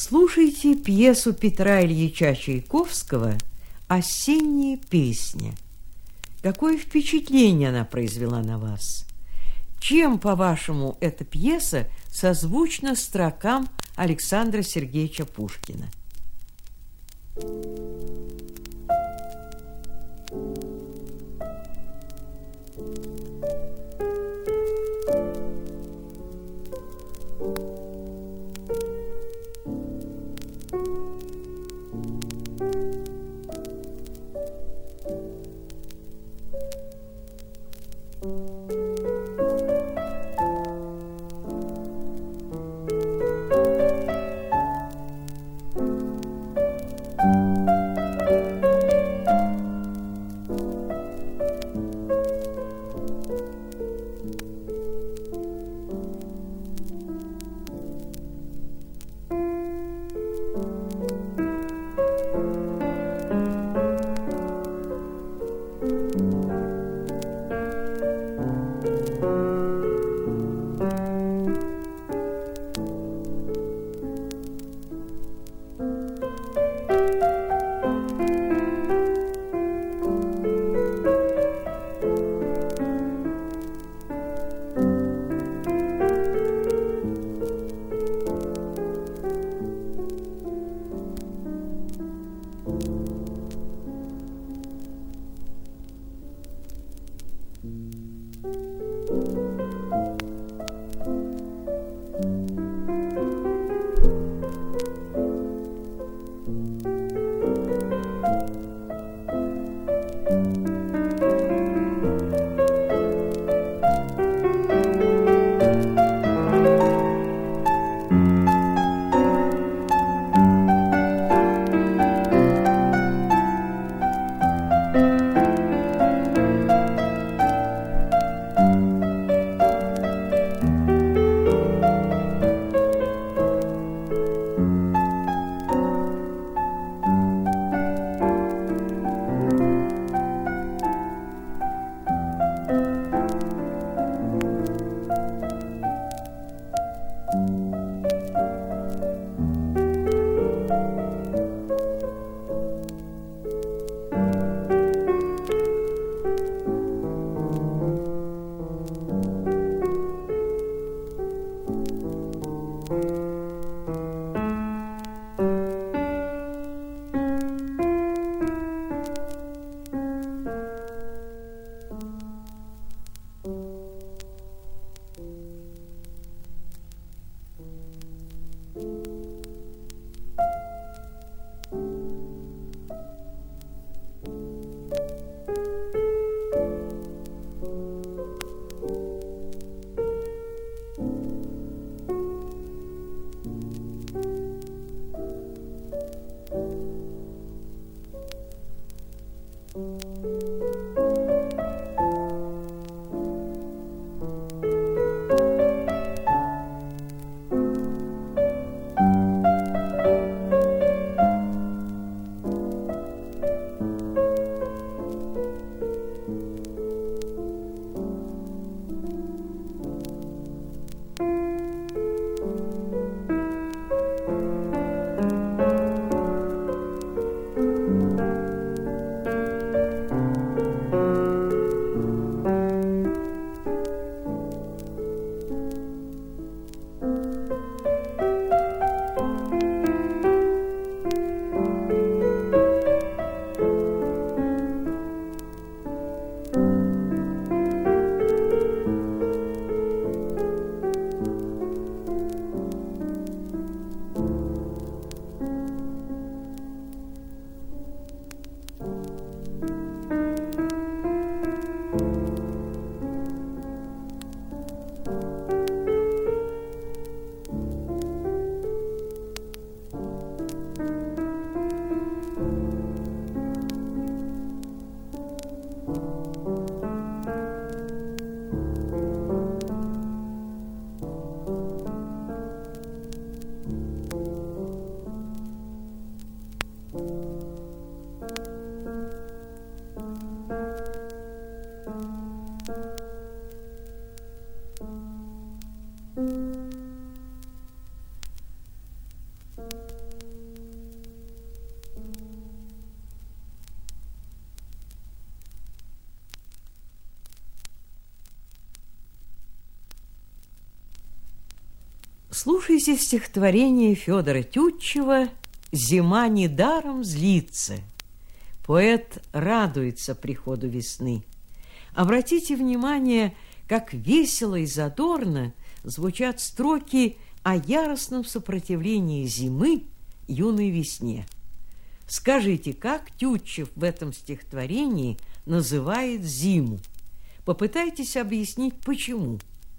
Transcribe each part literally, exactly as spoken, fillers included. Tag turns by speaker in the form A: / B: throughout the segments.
A: Слушайте пьесу Петра Ильича Чайковского «Осенняя песня». Какое впечатление она произвела на вас? Чем, по-вашему, эта пьеса созвучна строкам Александра Сергеевича Пушкина? Слушайте стихотворение Федора Тютчева «Зима недаром злится». Поэт радуется приходу весны. Обратите внимание, как весело и задорно звучат строки о яростном сопротивлении зимы юной весне. Скажите, как Тютчев в этом стихотворении называет зиму? Попытайтесь объяснить, почему.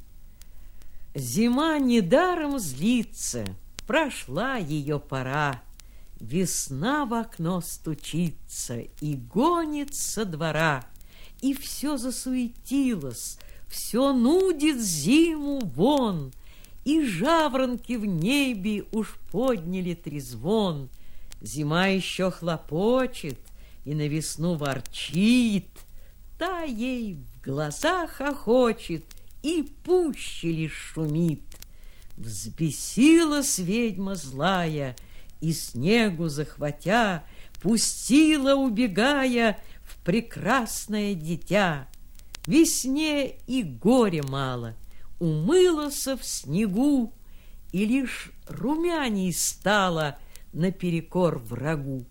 A: Зима недаром злится, прошла ее пора, весна в окно стучится и гонит со двора, и все засуетилось, все нудит зиму вон, и жаворонки в небе уж подняли трезвон. Зима еще хлопочет и на весну ворчит, та ей в глазах охочет и пуще лишь шумит. Взбесилась ведьма злая, и снегу захватя, пустила, убегая, в прекрасное дитя. Весне и горе мало, умылась в снегу, и лишь румяней стала наперекор врагу.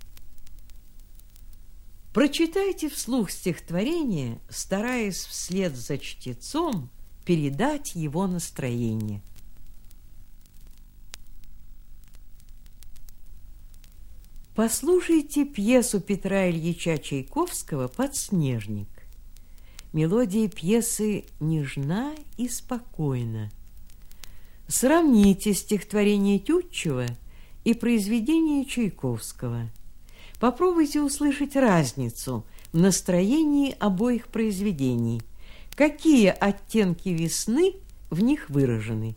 A: Прочитайте вслух стихотворение, стараясь вслед за чтецом передать его настроение. Послушайте пьесу Петра Ильича Чайковского «Подснежник». Мелодия пьесы нежна и спокойна. Сравните стихотворение Тютчева и произведение Чайковского. Попробуйте услышать разницу в настроении обоих произведений. Какие оттенки весны в них выражены?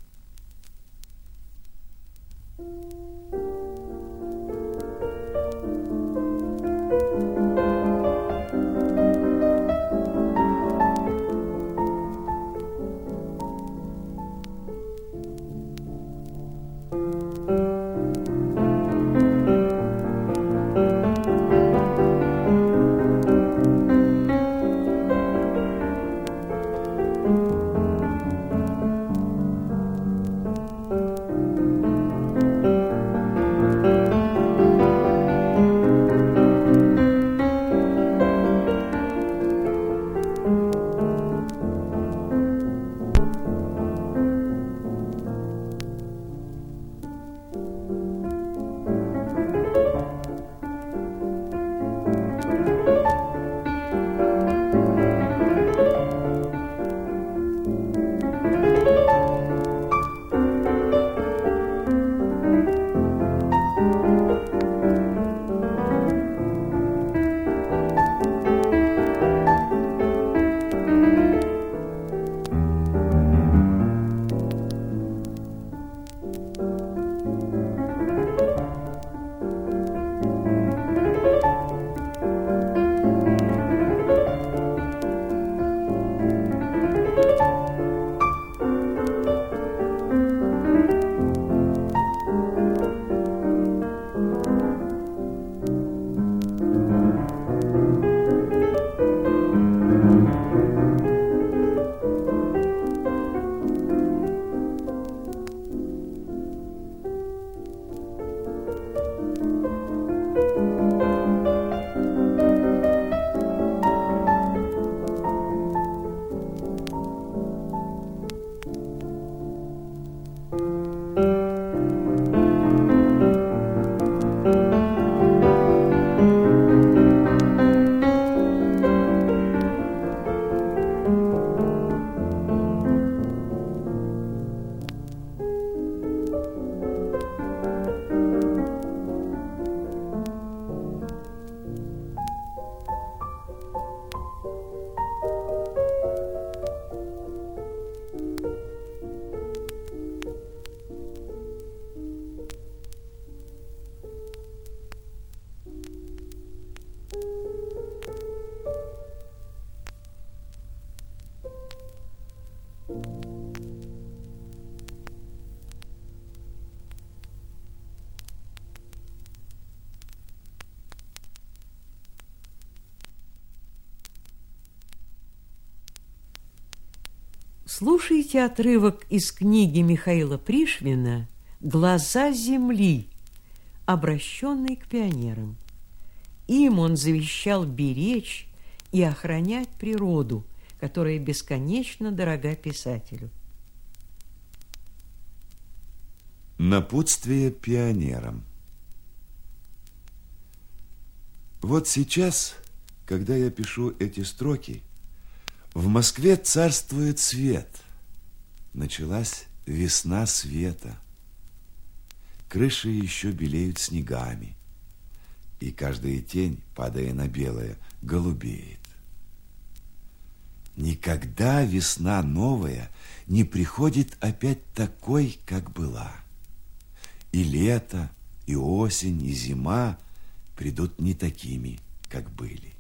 A: Слушайте отрывок из книги Михаила Пришвина «Глаза земли», обращенный к пионерам. Им он завещал беречь и охранять природу, которая бесконечно дорога писателю.
B: Напутствие пионерам. Вот сейчас, когда я пишу эти строки, в Москве царствует свет. Началась весна света. Крыши еще белеют снегами, и каждая тень, падая на белое, голубеет. Никогда весна новая не приходит опять такой, как была. И лето, и осень, и зима придут не такими, как были.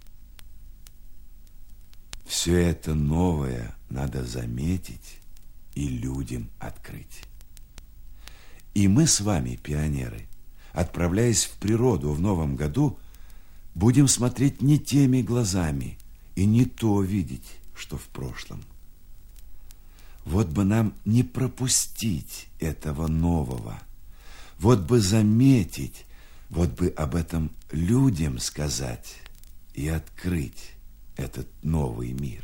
B: Все это новое надо заметить и людям открыть. И мы с вами, пионеры, отправляясь в природу в новом году, будем смотреть не теми глазами и не то видеть, что в прошлом. Вот бы нам не пропустить этого нового, вот бы заметить, вот бы об этом людям сказать и открыть этот новый мир.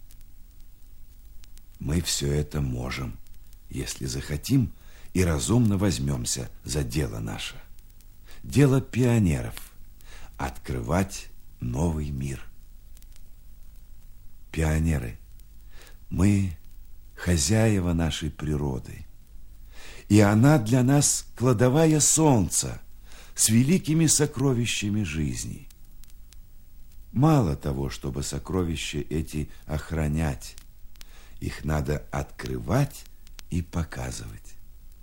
B: Мы все это можем, если захотим и разумно возьмемся за дело наше. Дело пионеров – открывать новый мир. Пионеры, мы хозяева нашей природы, и она для нас кладовая солнца с великими сокровищами жизни. Мало того, чтобы сокровища эти охранять, их надо открывать и показывать.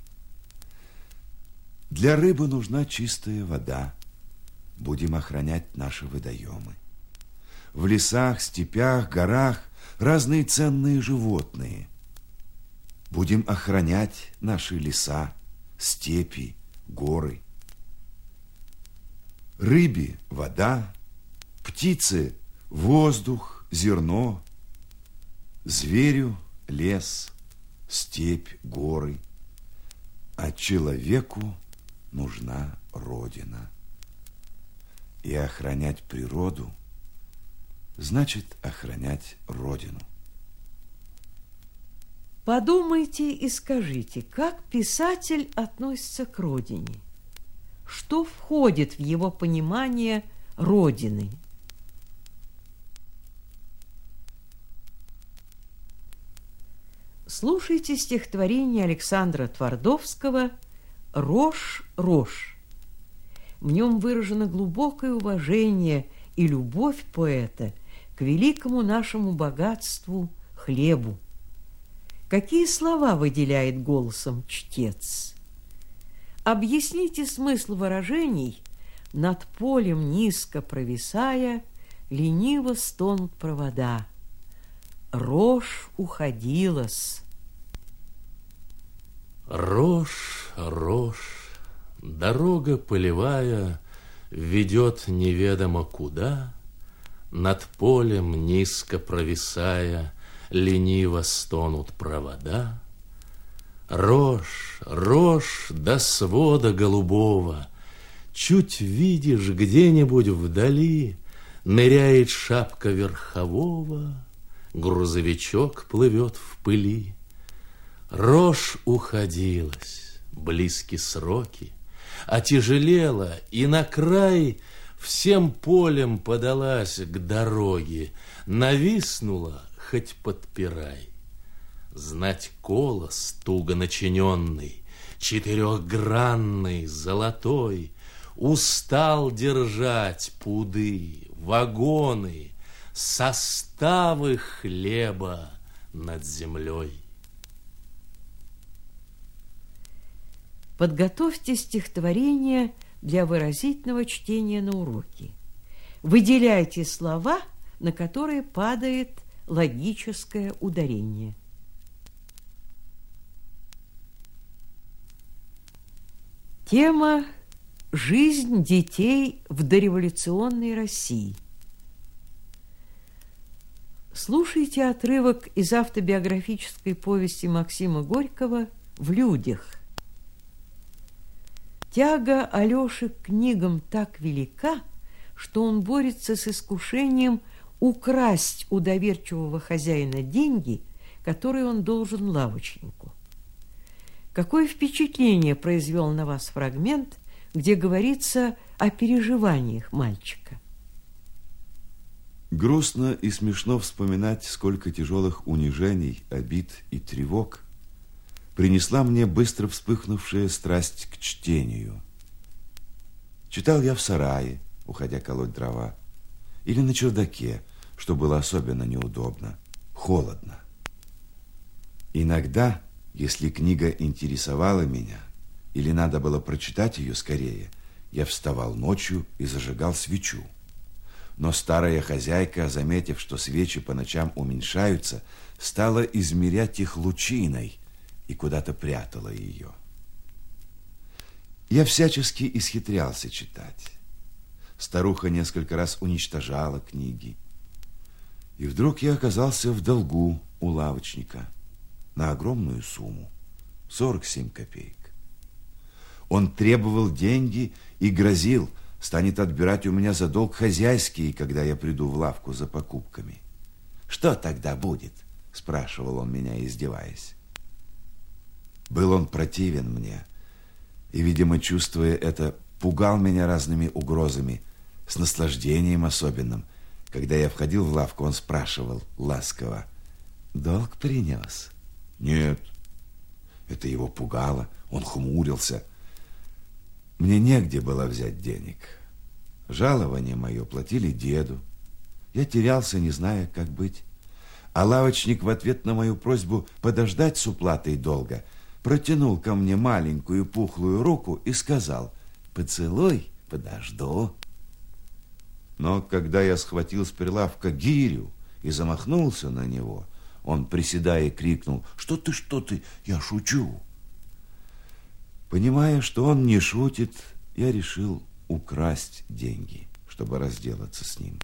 B: Для рыбы нужна чистая вода. Будем охранять наши водоемы. В лесах, степях, горах разные ценные животные. Будем охранять наши леса, степи, горы. Рыбе вода, птице воздух, зерно, зверю лес, степь, горы, а человеку нужна родина. И охранять природу значит охранять родину.
A: Подумайте и скажите, как писатель относится к родине? Что входит в его понимание родины? Слушайте стихотворение Александра Твардовского «Рожь, рожь». В нем выражено глубокое уважение и любовь поэта к великому нашему богатству хлебу. Какие слова выделяет голосом чтец? Объясните смысл выражений: «Над полем низко провисая, лениво стонут провода. Рожь уходила-с».
C: Рожь, рожь, дорога полевая ведет неведомо куда, над полем низко провисая, лениво стонут провода. Рожь, рожь до свода голубого, чуть видишь где-нибудь вдали, ныряет шапка верхового, грузовичок плывет в пыли. Рожь уходилась, близки сроки, отяжелела и на край всем полем подалась к дороге, нависнула, хоть подпирай. Знать колос туго начиненный, четырехгранный, золотой, устал держать пуды, вагоны, составы хлеба над землей.
A: Подготовьте стихотворение для выразительного чтения на уроке. Выделяйте слова, на которые падает логическое ударение. Тема «Жизнь детей в дореволюционной России». Слушайте отрывок из автобиографической повести Максима Горького «В людях». Тяга Алёши к книгам так велика, что он борется с искушением украсть у доверчивого хозяина деньги, которые он должен лавочнику. Какое впечатление произвел на вас фрагмент, где говорится о переживаниях мальчика?
B: Грустно и смешно вспоминать, сколько тяжелых унижений, обид и тревог принесла мне быстро вспыхнувшая страсть к чтению. Читал я в сарае, уходя колоть дрова, или на чердаке, что было особенно неудобно, холодно. Иногда, если книга интересовала меня, или надо было прочитать ее скорее, я вставал ночью и зажигал свечу. Но старая хозяйка, заметив, что свечи по ночам уменьшаются, стала измерять их лучиной и куда-то прятала ее. Я всячески исхитрялся читать. Старуха несколько раз уничтожала книги. И вдруг я оказался в долгу у лавочника на огромную сумму – сорок семь копеек. Он требовал деньги и грозил, станет отбирать у меня за долг хозяйский, когда я приду в лавку за покупками. «Что тогда будет?» – спрашивал он меня, издеваясь. Был он противен мне и, видимо, чувствуя это, пугал меня разными угрозами, с наслаждением особенным. Когда я входил в лавку, он спрашивал ласково: «Долг принес?» «Нет». Это его пугало, он хмурился. Мне негде было взять денег. Жалование мое платили деду. Я терялся, не зная, как быть. А лавочник в ответ на мою просьбу подождать с уплатой долга протянул ко мне маленькую пухлую руку и сказал: «Поцелуй, подожду». Но когда я схватил с прилавка гирю и замахнулся на него, он, приседая, крикнул: «Что ты, что ты, я шучу». Понимая, что он не шутит, я решил украсть деньги, чтобы разделаться с ним.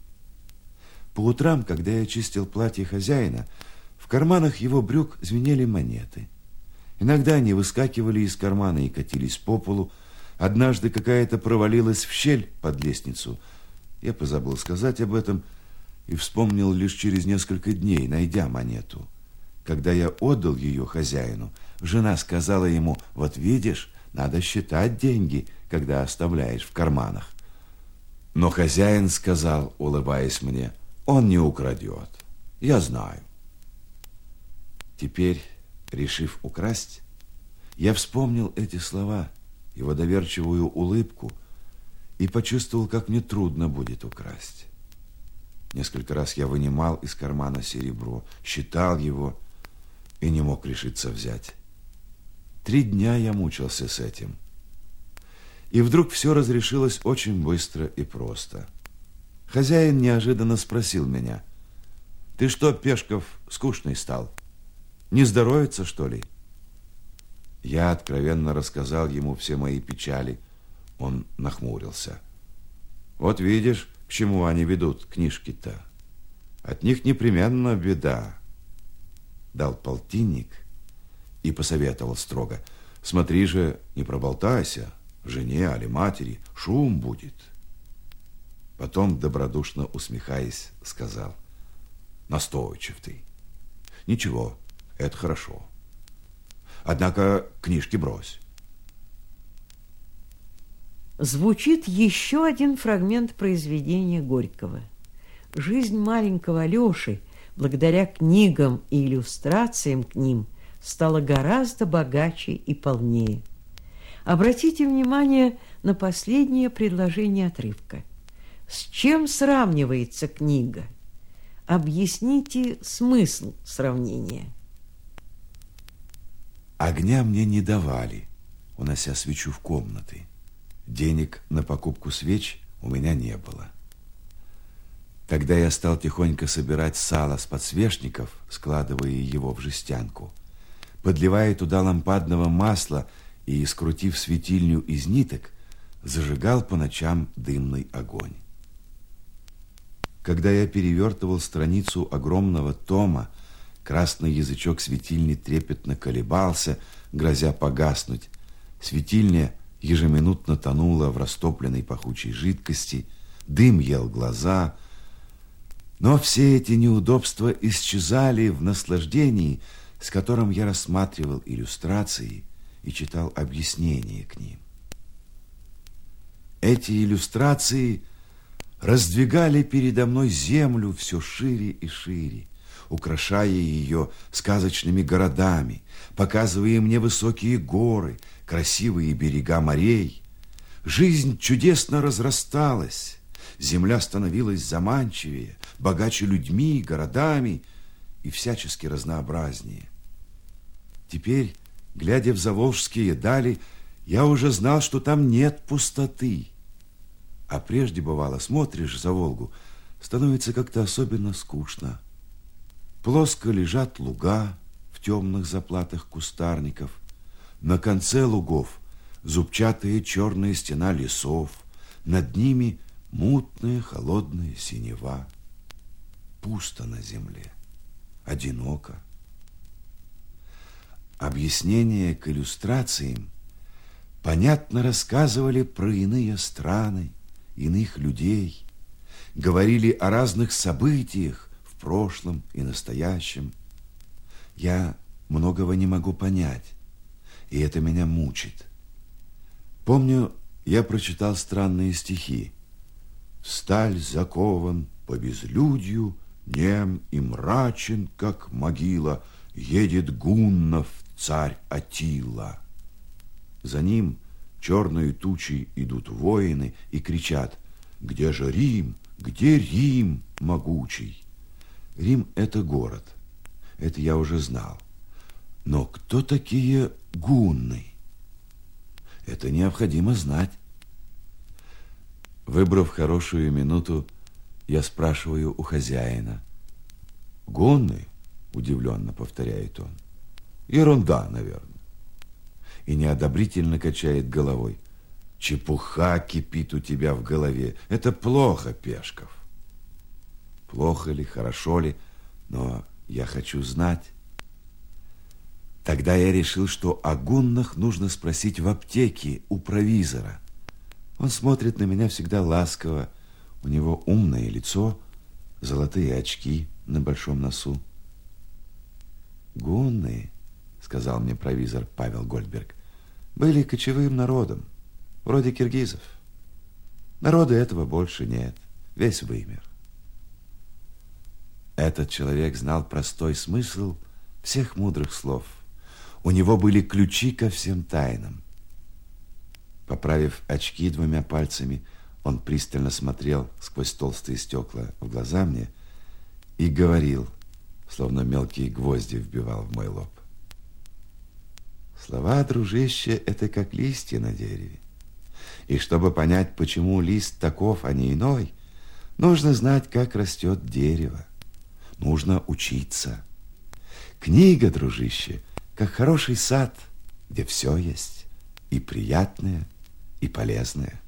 B: По утрам, когда я чистил платье хозяина, в карманах его брюк звенели монеты. Иногда они выскакивали из кармана и катились по полу. Однажды какая-то провалилась в щель под лестницу. Я позабыл сказать об этом и вспомнил лишь через несколько дней, найдя монету. Когда я отдал ее хозяину, жена сказала ему: «Вот видишь, надо считать деньги, когда оставляешь в карманах». Но хозяин сказал, улыбаясь мне: «Он не украдет, я знаю». Теперь, решив украсть, я вспомнил эти слова, его доверчивую улыбку, и почувствовал, как мне трудно будет украсть. Несколько раз я вынимал из кармана серебро, считал его и не мог решиться взять. Три дня я мучился с этим. И вдруг все разрешилось очень быстро и просто. Хозяин неожиданно спросил меня: «Ты что, Пешков, скучный стал? Не здоровится, что ли?» Я откровенно рассказал ему все мои печали. Он нахмурился. «Вот видишь, к чему они ведут, книжки-то. От них непременно беда». Дал полтинник и посоветовал строго: «Смотри же, не проболтайся, жене али матери, шум будет». Потом, добродушно усмехаясь, сказал: «Настойчив ты. Ничего, это хорошо. Однако книжки брось».
A: Звучит еще один фрагмент произведения Горького. Жизнь маленького Алёши, благодаря книгам и иллюстрациям к ним, стала гораздо богаче и полнее. Обратите внимание на последнее предложение отрывка. С чем сравнивается книга? Объясните смысл сравнения.
B: Огня мне не давали, унося свечу в комнаты. Денег на покупку свеч у меня не было. Тогда я стал тихонько собирать сало с подсвечников, складывая его в жестянку, подливая туда лампадного масла и, скрутив светильню из ниток, зажигал по ночам дымный огонь. Когда я перевертывал страницу огромного тома, красный язычок светильни трепетно колебался, грозя погаснуть. Светильня ежеминутно тонула в растопленной пахучей жидкости, дым ел глаза. Но все эти неудобства исчезали в наслаждении, с которым я рассматривал иллюстрации и читал объяснения к ним. Эти иллюстрации раздвигали передо мной землю все шире и шире, украшая ее сказочными городами, показывая мне высокие горы, красивые берега морей. Жизнь чудесно разрасталась, земля становилась заманчивее, богаче людьми, городами и всячески разнообразнее. Теперь, глядя в заволжские дали, я уже знал, что там нет пустоты. А прежде, бывало, смотришь за Волгу, становится как-то особенно скучно. Плоско лежат луга в темных заплатах кустарников. На конце лугов зубчатая черная стена лесов, над ними мутная холодная синева. Пусто на земле, одиноко. Объяснения к иллюстрациям понятно рассказывали про иные страны, иных людей, говорили о разных событиях в прошлом и настоящем. Я многого не могу понять, и это меня мучит. Помню, я прочитал странные стихи. «Сталь закован по безлюдью, нем и мрачен, как могила, едет Гуннов царь Атилла». За ним черные тучи идут воины и кричат: «Где же Рим? Где Рим могучий?» Рим – это город. Это я уже знал. Но кто такие гунны? Это необходимо знать. Выбрав хорошую минуту, я спрашиваю у хозяина. «Гунны?» – удивленно повторяет он. «Ерунда, наверное». И неодобрительно качает головой. «Чепуха кипит у тебя в голове. Это плохо, Пешков». Плохо ли, хорошо ли, но я хочу знать. Тогда я решил, что о гуннах нужно спросить в аптеке у провизора. Он смотрит на меня всегда ласково. У него умное лицо, золотые очки на большом носу. «Гунны», — сказал мне провизор Павел Гольдберг, были кочевым народом, вроде киргизов. Народа этого больше нет, весь вымер. Этот человек знал простой смысл всех мудрых слов. У него были ключи ко всем тайнам. Поправив очки двумя пальцами, он пристально смотрел сквозь толстые стекла в глаза мне и говорил, словно мелкие гвозди вбивал в мой лоб. Слова, дружище, это как листья на дереве. И чтобы понять, почему лист таков, а не иной, нужно знать, как растет дерево. Нужно учиться. Книга, дружище, как хороший сад, где все есть, и приятное, и полезное.